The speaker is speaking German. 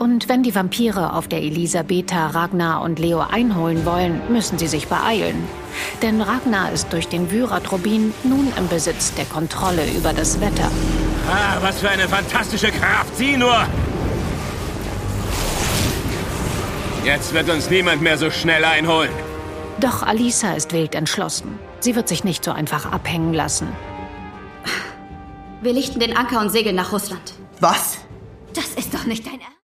Und wenn die Vampire auf der Elisabeta Ragnar und Leo einholen wollen, müssen sie sich beeilen. Denn Ragnar ist durch den Vyratrubin nun im Besitz der Kontrolle über das Wetter. Ah, was für eine fantastische Kraft! Sieh nur! Jetzt wird uns niemand mehr so schnell einholen. Doch Alisa ist wild entschlossen. Sie wird sich nicht so einfach abhängen lassen. Wir lichten den Anker und segeln nach Russland. Was? Das ist doch nicht dein Ernst.